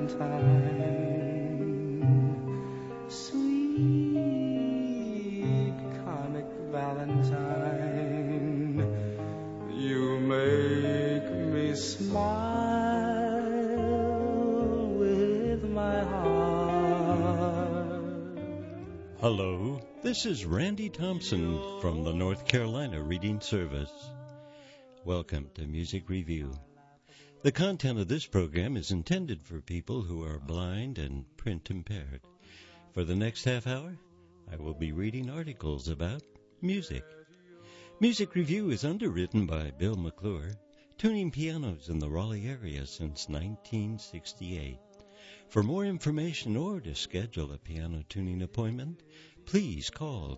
Valentine, sweet comic Valentine, you make me smile with my heart. Hello, this is Randy Thompson from the North Carolina Reading Service. Welcome to Music Review. The content of this program is intended for people who are blind and print impaired. For the next half hour, I will be reading articles about music. Music Review is underwritten by Bill McClure, tuning pianos in the Raleigh area since 1968. For more information or to schedule a piano tuning appointment, please call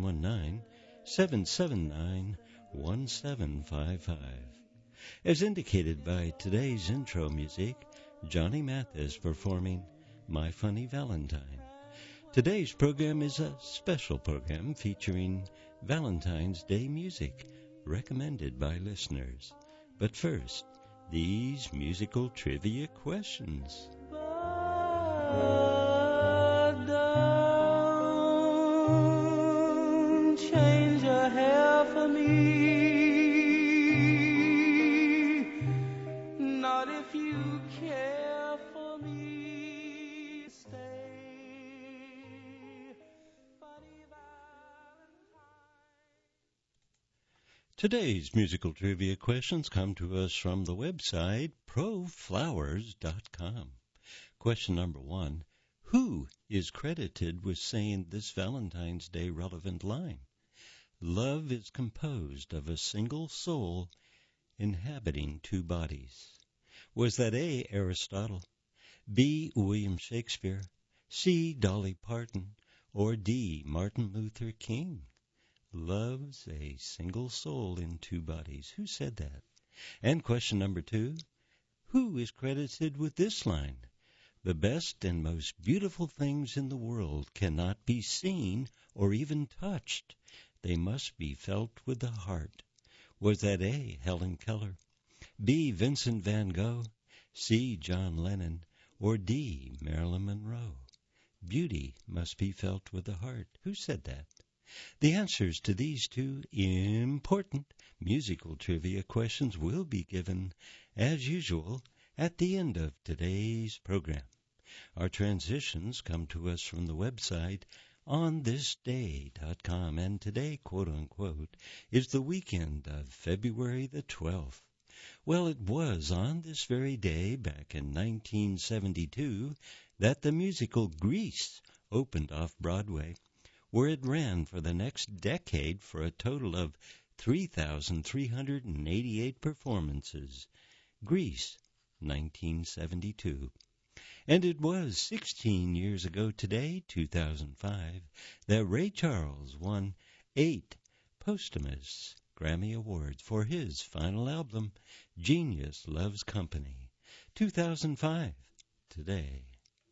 919-779-1755. As indicated by today's intro music, Johnny Mathis performing My Funny Valentine. Today's program is a special program featuring Valentine's Day music recommended by listeners. But first, these musical trivia questions. But don't change your hair for me. Not if you care for me. Stay, funny Valentine. Today's musical trivia questions come to us from the website proflowers.com. Question number 1. Who is credited with saying this Valentine's Day relevant line? Love is composed of a single soul inhabiting two bodies. Was that A, Aristotle, B, William Shakespeare, C, Dolly Parton, or D, Martin Luther King? Love's a single soul in two bodies. Who said that? And question number 2. Who is credited with this line? The best and most beautiful things in the world cannot be seen or even touched. They must be felt with the heart. Was that A, Helen Keller, B, Vincent van Gogh, C, John Lennon, or D, Marilyn Monroe? Beauty must be felt with the heart. Who said that? The answers to these two important musical trivia questions will be given, as usual, at the end of today's program. Our transitions come to us from the website onthisday.com, and today, quote-unquote, is the weekend of February the 12th. Well, it was on this very day, back in 1972, that the musical Grease opened off Broadway, where it ran for the next decade for a total of 3,388 performances. Grease, 1972. And it was 16 years ago today, 2005, that Ray Charles won 8 posthumous Grammy Awards for his final album, Genius Loves Company. 2005, today.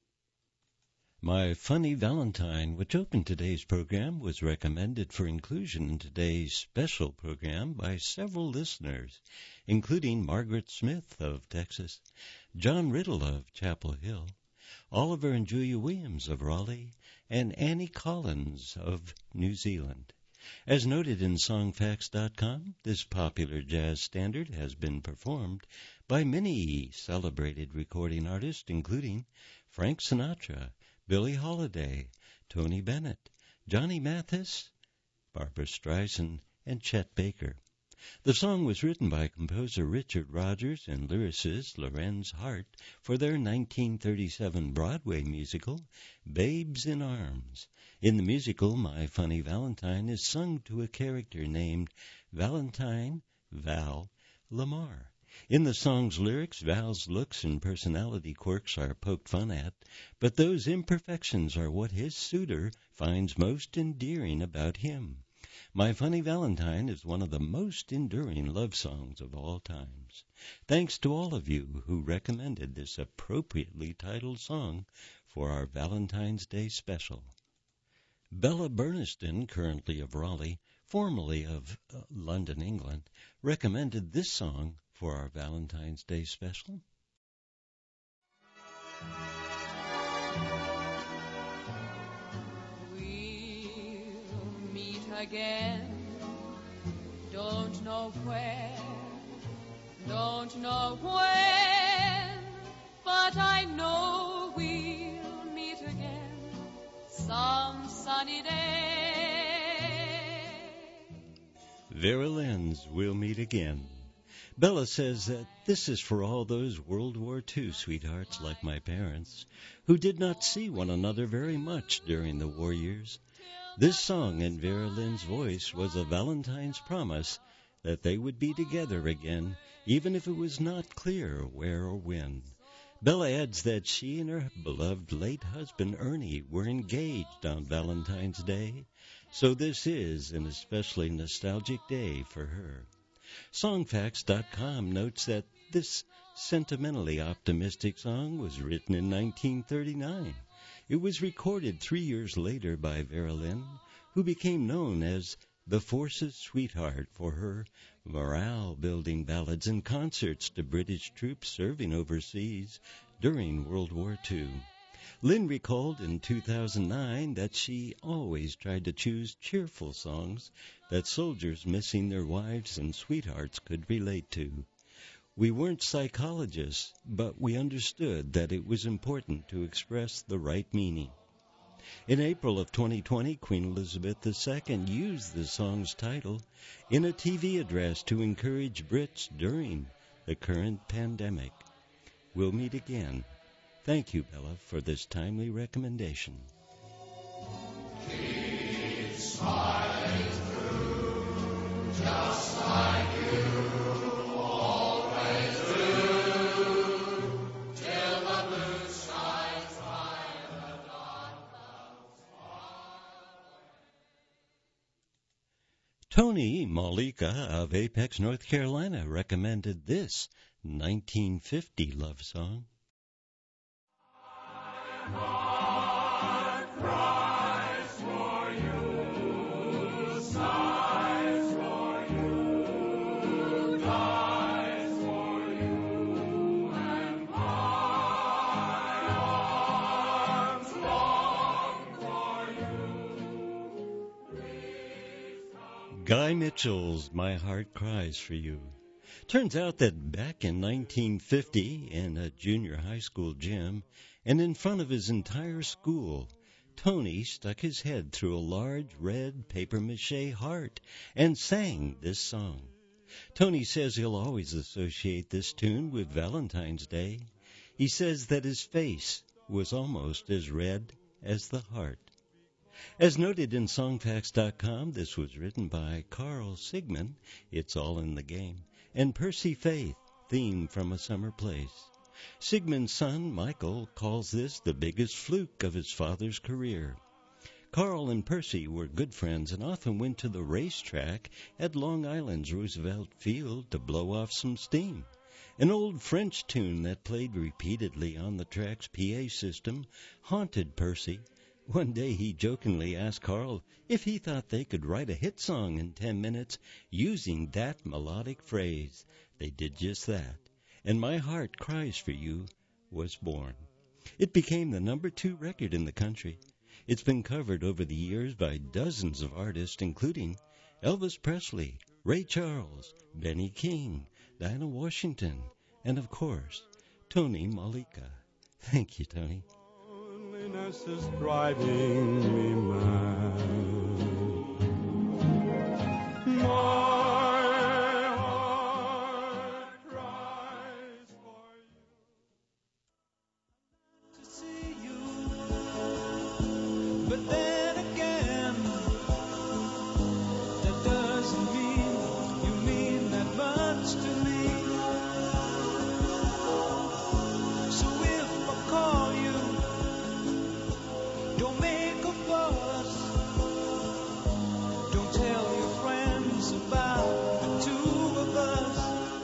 My Funny Valentine, which opened today's program, was recommended for inclusion in today's special program by several listeners, including Margaret Smith of Texas, John Riddle of Chapel Hill, Oliver and Julia Williams of Raleigh, and Annie Collins of New Zealand. As noted in Songfacts.com, this popular jazz standard has been performed by many celebrated recording artists, including Frank Sinatra, Billie Holiday, Tony Bennett, Johnny Mathis, Barbra Streisand, and Chet Baker. The song was written by composer Richard Rodgers and lyricist Lorenz Hart for their 1937 Broadway musical, Babes in Arms. In the musical, My Funny Valentine is sung to a character named Valentine Val Lamar. In the song's lyrics, Val's looks and personality quirks are poked fun at, but those imperfections are what his suitor finds most endearing about him. My Funny Valentine is one of the most enduring love songs of all times. Thanks to all of you who recommended this appropriately titled song for our Valentine's Day special. Bella Burniston, currently of Raleigh, formerly of London, England, recommended this song for our Valentine's Day special. We'll meet again. Don't know where, don't know when, but I know we'll meet again some sunny day. Vera Lynn's We'll Meet Again. Bella says that this is for all those World War II sweethearts like my parents who did not see one another very much during the war years. This song in Vera Lynn's voice was a Valentine's promise that they would be together again, even if it was not clear where or when. Bella adds that she and her beloved late husband Ernie were engaged on Valentine's Day, so this is an especially nostalgic day for her. Songfacts.com notes that this sentimentally optimistic song was written in 1939. It was recorded 3 years later by Vera Lynn, who became known as the Force's sweetheart for her morale-building ballads and concerts to British troops serving overseas during World War II. Lynn recalled in 2009 that she always tried to choose cheerful songs that soldiers missing their wives and sweethearts could relate to. We weren't psychologists, but we understood that it was important to express the right meaning. In April of 2020, Queen Elizabeth II used the song's title in a TV address to encourage Brits during the current pandemic. We'll meet again. Thank you, Bella, for this timely recommendation. Keep smiling through, just like you always do, till the blue skies hide the dark clouds far away. Tony Malika of Apex, North Carolina, recommended this 1950 love song. Heart cries for you, sighs for you, dies for you, and my arms long for you. Guy Mitchell's My Heart Cries for You. Turns out that back in 1950, in a junior high school gym, and in front of his entire school, Tony stuck his head through a large red papier-mâché heart and sang this song. Tony says he'll always associate this tune with Valentine's Day. He says that his face was almost as red as the heart. As noted in Songfacts.com, this was written by Carl Sigman, It's All in the Game, and Percy Faith, Theme from a Summer Place. Sigmund's son, Michael, calls this the biggest fluke of his father's career. Carl and Percy were good friends and often went to the racetrack at Long Island's Roosevelt Field to blow off some steam. An old French tune that played repeatedly on the track's PA system haunted Percy. One day he jokingly asked Carl if he thought they could write a hit song in 10 minutes using that melodic phrase. They did just that. And My Heart Cries for You was born. It became the number 2 record in the country. It's been covered over the years by dozens of artists, including Elvis Presley, Ray Charles, Benny King, Dinah Washington, and, of course, Tony Malika. Thank you, Tony. Loneliness is driving me mad. But then again, that doesn't mean you mean that much to me. So if I call you, don't make a fuss. Don't tell your friends about the two of us.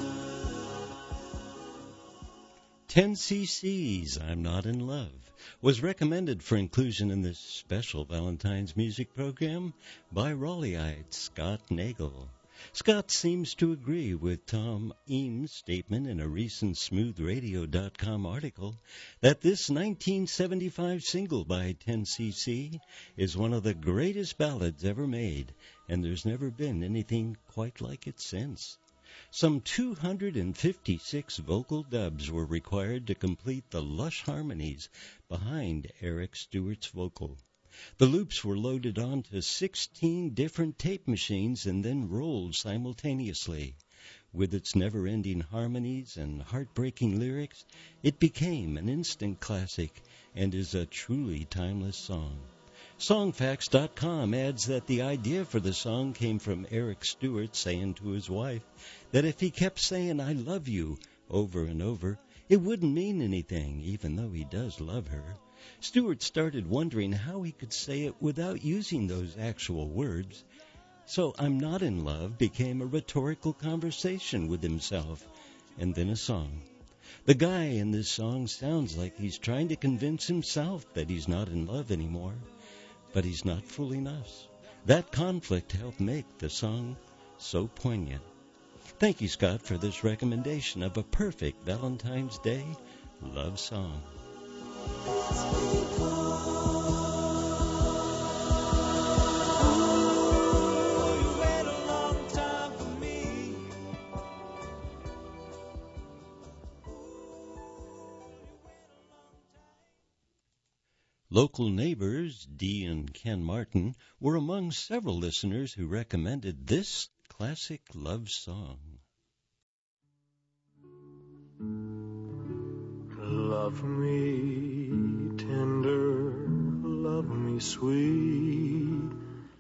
10cc's I'm Not in Love was recommended for inclusion in this special Valentine's music program by Raleighite Scott Nagel. Scott seems to agree with Tom Eames' statement in a recent SmoothRadio.com article that this 1975 single by 10cc is one of the greatest ballads ever made, and there's never been anything quite like it since. Some 256 vocal dubs were required to complete the lush harmonies behind Eric Stewart's vocal. The loops were loaded onto 16 different tape machines and then rolled simultaneously. With its never-ending harmonies and heartbreaking lyrics, it became an instant classic and is a truly timeless song. Songfacts.com adds that the idea for the song came from Eric Stewart saying to his wife that if he kept saying, "I love you," over and over, it wouldn't mean anything, even though he does love her. Stewart started wondering how he could say it without using those actual words. So "I'm not in love" became a rhetorical conversation with himself, and then a song. The guy in this song sounds like he's trying to convince himself that he's not in love anymore, but he's not fooling us. That conflict helped make the song so poignant. Thank you, Scott, for this recommendation of a perfect Valentine's Day love song. Local neighbors, Dee and Ken Martin, were among several listeners who recommended this classic love song. Love me tender, love me sweet,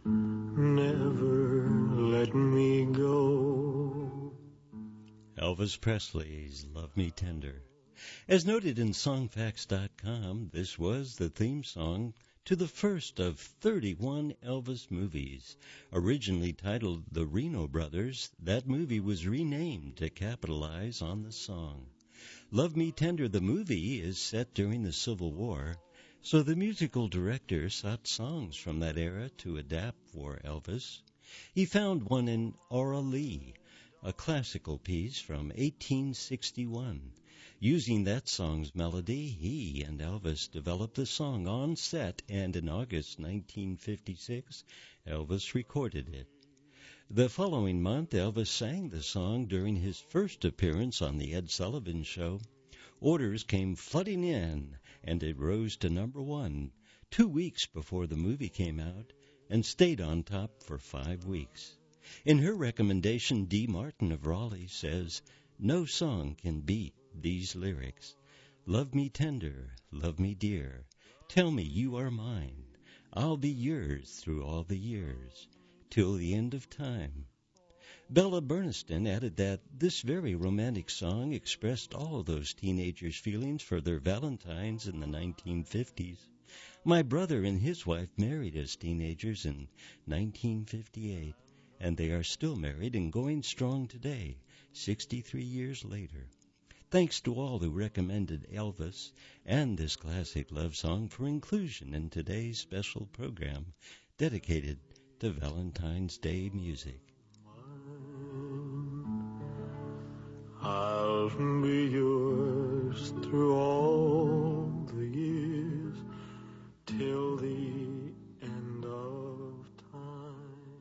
never let me go. Elvis Presley's Love Me Tender. As noted in Songfacts.com, this was the theme song to the first of 31 Elvis movies. Originally titled The Reno Brothers, that movie was renamed to capitalize on the song. Love Me Tender, the movie, is set during the Civil War, so the musical director sought songs from that era to adapt for Elvis. He found one in Aura Lee, a classical piece from 1861. Using that song's melody, he and Elvis developed the song on set, and in August 1956, Elvis recorded it. The following month, Elvis sang the song during his first appearance on The Ed Sullivan Show. Orders came flooding in, and it rose to number 1 2 weeks before the movie came out, and stayed on top for 5 weeks. In her recommendation, Dee Martin of Raleigh says, "No song can beat these lyrics. Love me tender, love me dear, tell me you are mine. I'll be yours through all the years, till the end of time." Bella Berniston added that this very romantic song expressed all those teenagers' feelings for their Valentines in the 1950s. My brother and his wife married as teenagers in 1958, and they are still married and going strong today, 63 years later. Thanks to all who recommended Elvis and this classic love song for inclusion in today's special program dedicated to Valentine's Day music. I'll be yours through all the years, till the end of time.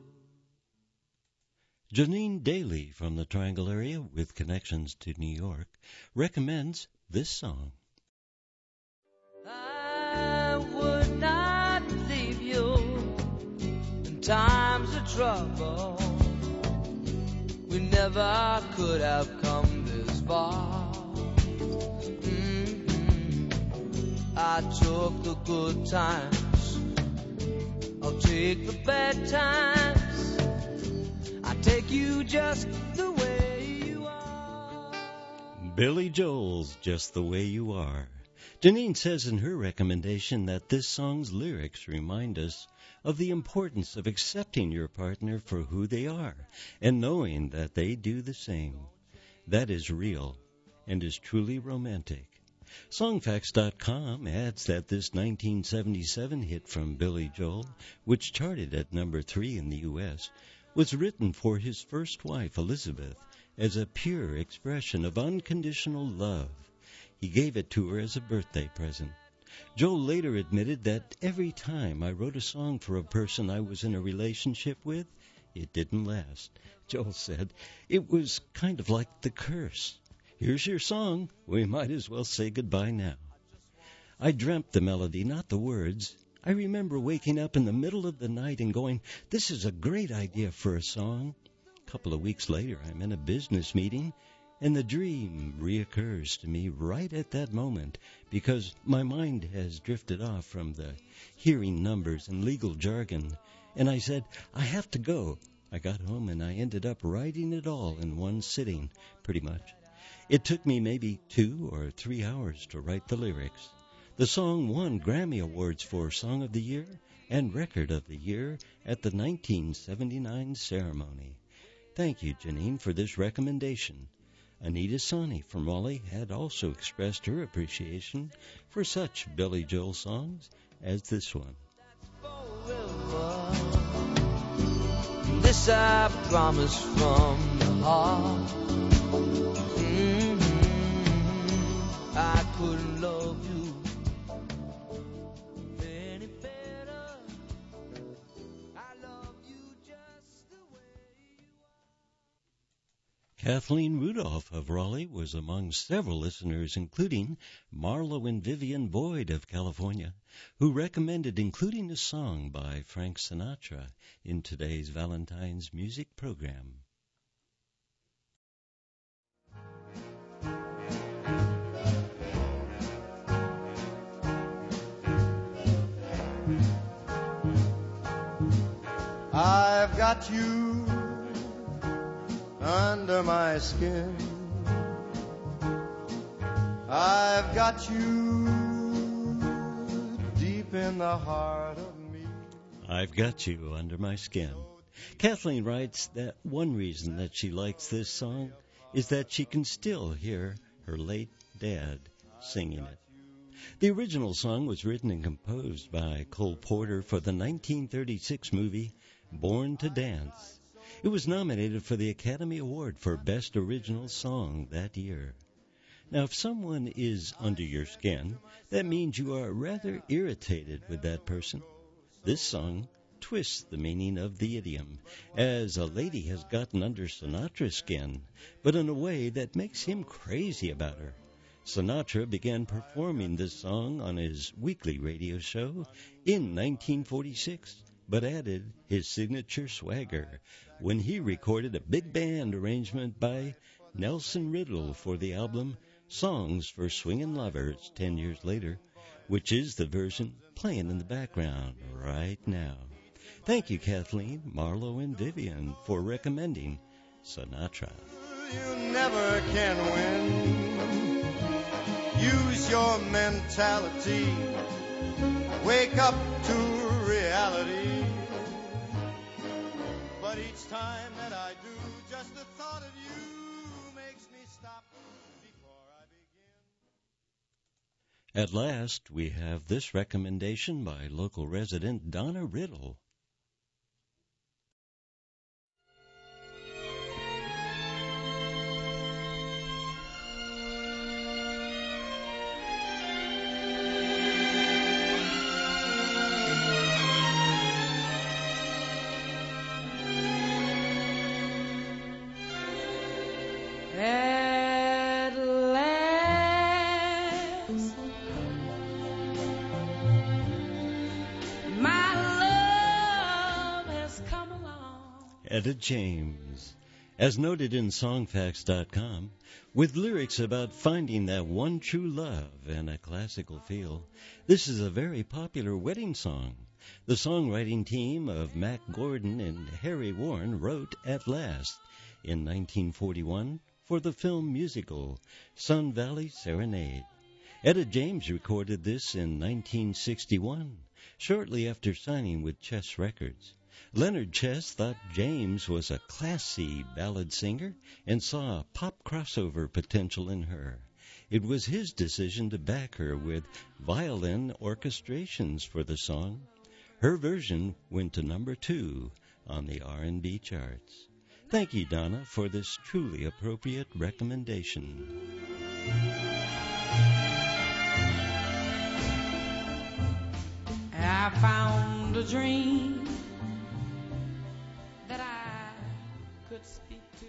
Janine Daly from the Triangle area with connections to New York recommends this song. I would not leave you in times of trouble. We never could have come this far. I took the good times, I'll take the bad times. I take you just the way you are. Billy Joel's Just the Way You Are. Janine says in her recommendation that this song's lyrics remind us of the importance of accepting your partner for who they are and knowing that they do the same. That is real and is truly romantic. Songfacts.com adds that this 1977 hit from Billy Joel, which charted at number 3 in the U.S., was written for his first wife, Elizabeth, as a pure expression of unconditional love. He gave it to her as a birthday present. Joel later admitted that every time I wrote a song for a person I was in a relationship with, it didn't last. Joel said, it was kind of like the curse. Here's your song. We might as well say goodbye now. I dreamt the melody, not the words. I remember waking up in the middle of the night and going, this is a great idea for a song. A couple of weeks later, I'm in a business meeting, and the dream reoccurs to me right at that moment because my mind has drifted off from the hearing numbers and legal jargon. And I said, I have to go. I got home and I ended up writing it all in one sitting, pretty much. It took me maybe 2 or 3 hours to write the lyrics. The song won Grammy Awards for Song of the Year and Record of the Year at the 1979 ceremony. Thank you, Janine, for this recommendation. Anita Sani from Raleigh had also expressed her appreciation for such Billy Joel songs as this one. This I promise from the heart. I couldn't love you any better. I love you just the way you are. Kathleen Rudolph of Raleigh was among several listeners, including Marlo and Vivian Boyd of California, who recommended including a song by Frank Sinatra in today's Valentine's music program. I've got you under my skin. I've got you deep in the heart of me. I've got you under my skin. Kathleen writes that one reason that she likes this song is that she can still hear her late dad singing it. The original song was written and composed by Cole Porter for the 1936 movie Born to Dance. It was nominated for the Academy Award for Best Original Song that year. Now, if someone is under your skin, that means you are rather irritated with that person. This song twists the meaning of the idiom, as a lady has gotten under Sinatra's skin, but in a way that makes him crazy about her. Sinatra began performing this song on his weekly radio show in 1946, but added his signature swagger when he recorded a big band arrangement by Nelson Riddle for the album Songs for Swingin' Lovers 10 years later, which is the version playing in the background right now. Thank you, Kathleen, Marlo, and Vivian, for recommending Sinatra. You never can win. Use your mentality. Wake up to reality. But each time that I do, just the thought of you makes me stop before I begin. At last, we have this recommendation by local resident Donna Riddle. At last, my love has come along. Etta James. As noted in Songfacts.com, with lyrics about finding that one true love and a classical feel, this is a very popular wedding song. The songwriting team of Mac Gordon and Harry Warren wrote At Last in 1941 for the film musical Sun Valley Serenade. Etta James recorded this in 1961, shortly after signing with Chess Records. Leonard Chess thought James was a classy ballad singer and saw pop crossover potential in her. It was his decision to back her with violin orchestrations for the song. Her version went to number 2 on the R&B charts. Thank you, Donna, for this truly appropriate recommendation. I found a dream that I could speak to.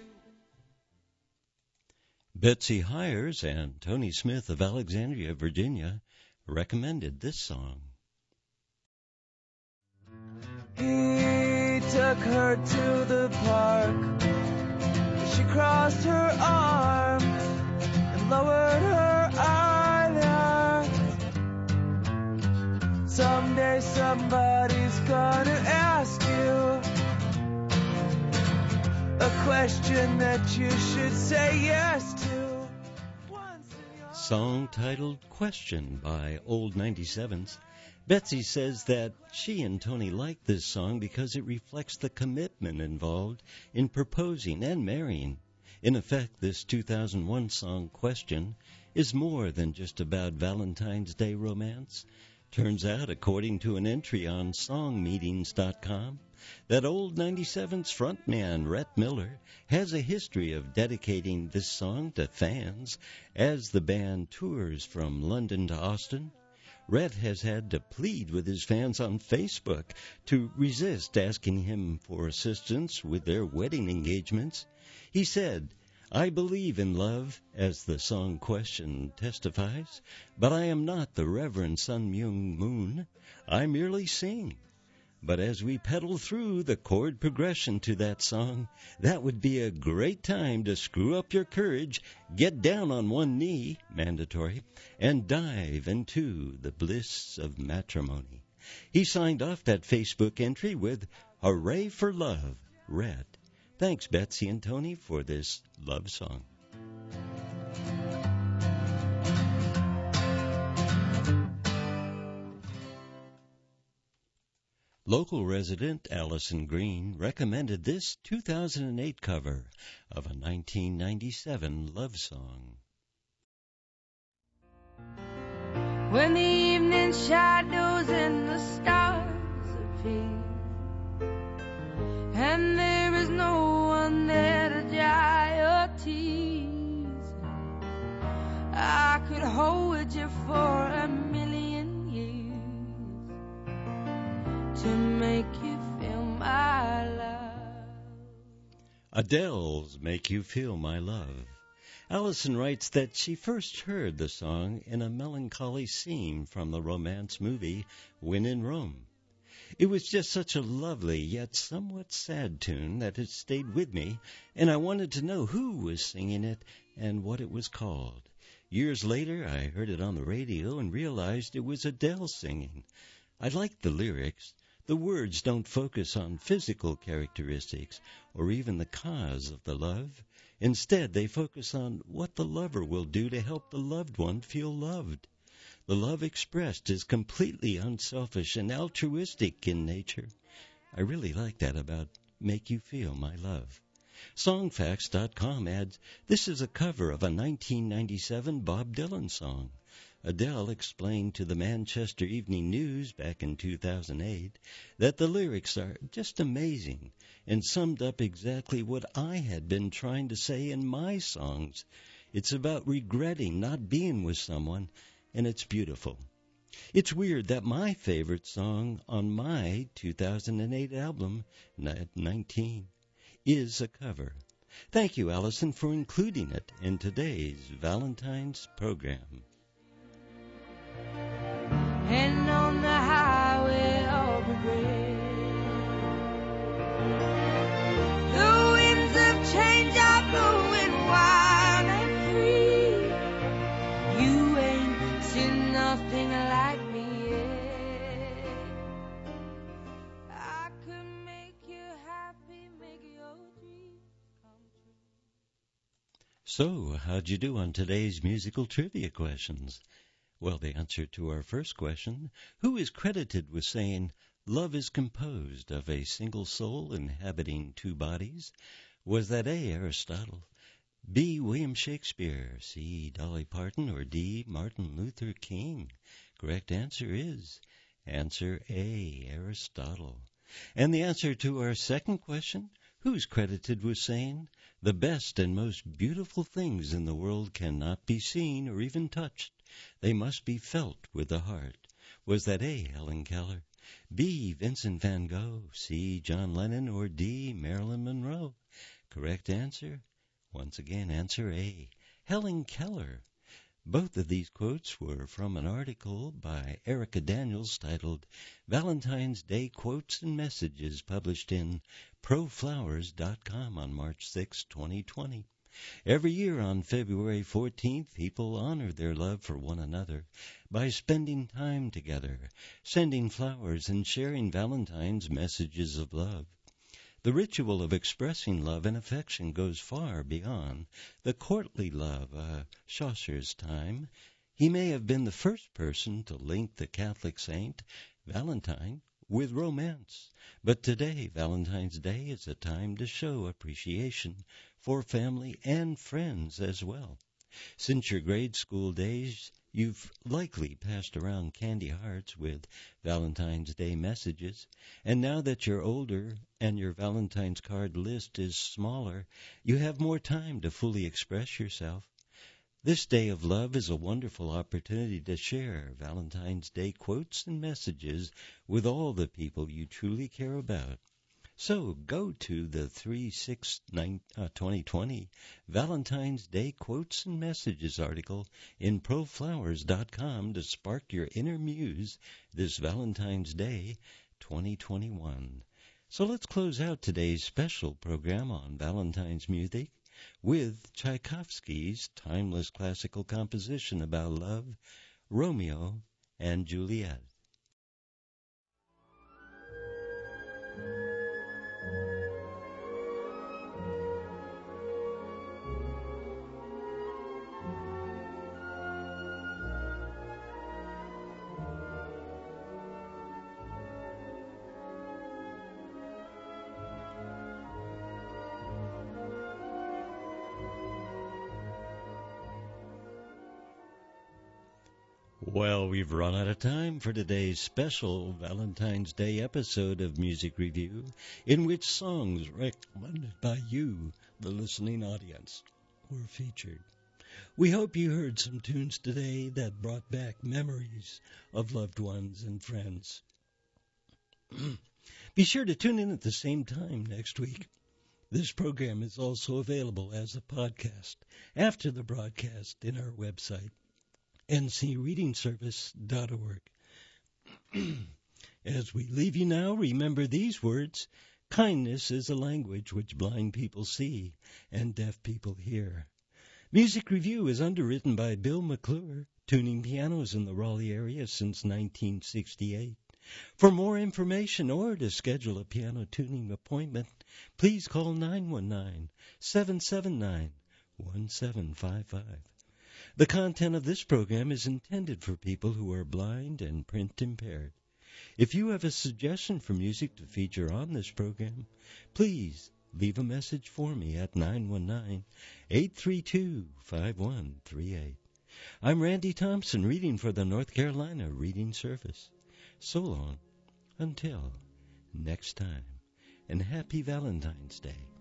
Betsy Hires and Tony Smith of Alexandria, Virginia, recommended this song. He took her to the park. She crossed her arms and lowered her eyelids. Someday somebody's gonna ask you a question that you should say yes to. Song titled Question by Old 97s. Betsy says that she and Tony like this song because it reflects the commitment involved in proposing and marrying. In effect, this 2001 song, Question, is more than just about Valentine's Day romance. Turns out, according to an entry on songmeetings.com, that Old 97's frontman, Rhett Miller, has a history of dedicating this song to fans as the band tours from London to Austin. Rhett has had to plead with his fans on Facebook to resist asking him for assistance with their wedding engagements. He said, "I believe in love, as the song Question testifies, but I am not the Reverend Sun Myung Moon. I merely sing. But as we pedal through the chord progression to that song, that would be a great time to screw up your courage, get down on one knee, mandatory, and dive into the bliss of matrimony." He signed off that Facebook entry with, "Hooray for love, Rhett." Thanks, Betsy and Tony, for this love song. Local resident Allison Green recommended this 2008 cover of a 1997 love song. When the evening shadows and the stars appear, and there is no one there to dry your tears, I could hold you for a million years to make you feel my love. Adele's Make You Feel My Love. Allison writes that she first heard the song in a melancholy scene from the romance movie When in Rome. It was just such a lovely yet somewhat sad tune that it stayed with me, and I wanted to know who was singing it and what it was called. Years later, I heard it on the radio and realized it was Adele singing. I liked the lyrics. The words don't focus on physical characteristics or even the cause of the love. Instead, they focus on what the lover will do to help the loved one feel loved. The love expressed is completely unselfish and altruistic in nature. I really like that about Make You Feel My Love. Songfacts.com adds, this is a cover of a 1997 Bob Dylan song. Adele explained to the Manchester Evening News back in 2008 that the lyrics are just amazing and summed up exactly what I had been trying to say in my songs. It's about regretting not being with someone, and it's beautiful. It's weird that my favorite song on my 2008 album, 19, is a cover. Thank you, Allison, for including it in today's Valentine's program. And on the highway of regret, the winds of change are blowing wild and free. You ain't seen nothing like me yet. I could make you happy, make your dreams come true. So, how'd you do on today's musical trivia questions? Well, the answer to our first question, who is credited with saying, "Love is composed of a single soul inhabiting two bodies," was that A, Aristotle, B, William Shakespeare, C, Dolly Parton, or D, Martin Luther King? Correct answer is answer A, Aristotle. And the answer to our second question, who's credited with saying, the best and most beautiful things in the world cannot be seen or even touched. They must be felt with the heart. Was that A, Helen Keller, B, Vincent van Gogh, C, John Lennon, or D, Marilyn Monroe? Correct answer, once again, answer A, Helen Keller. Both of these quotes were from an article by Erica Daniels titled Valentine's Day Quotes and Messages, published in ProFlowers.com on March 6, 2020. Every year on February 14th, people honor their love for one another by spending time together, sending flowers, and sharing Valentine's messages of love. The ritual of expressing love and affection goes far beyond the courtly love of Chaucer's time. He may have been the first person to link the Catholic saint Valentine with romance. But today, Valentine's Day is a time to show appreciation for family and friends as well. Since your grade school days, you've likely passed around candy hearts with Valentine's Day messages, and now that you're older and your Valentine's card list is smaller, you have more time to fully express yourself. This day of love is a wonderful opportunity to share Valentine's Day quotes and messages with all the people you truly care about. So go to the 3/6/2020 Valentine's Day Quotes and Messages article in ProFlowers.com to spark your inner muse this Valentine's Day 2021. So let's close out today's special program on Valentine's music with Tchaikovsky's timeless classical composition about love, Romeo and Juliet. Well, we've run out of time for today's special Valentine's Day episode of Music Review, in which songs recommended by you, the listening audience, were featured. We hope you heard some tunes today that brought back memories of loved ones and friends. Be sure to tune in at the same time next week. This program is also available as a podcast after the broadcast in our website, ncreadingservice.org. As we leave you now, remember these words: kindness is a language which blind people see and deaf people hear. Music Review is underwritten by Bill McClure, tuning pianos in the Raleigh area since 1968. For more information or to schedule a piano tuning appointment, please call 919-779-1755. The content of this program is intended for people who are blind and print impaired. If you have a suggestion for music to feature on this program, please leave a message for me at 919-832-5138. I'm Randy Thompson, reading for the North Carolina Reading Service. So long, until next time, and happy Valentine's Day.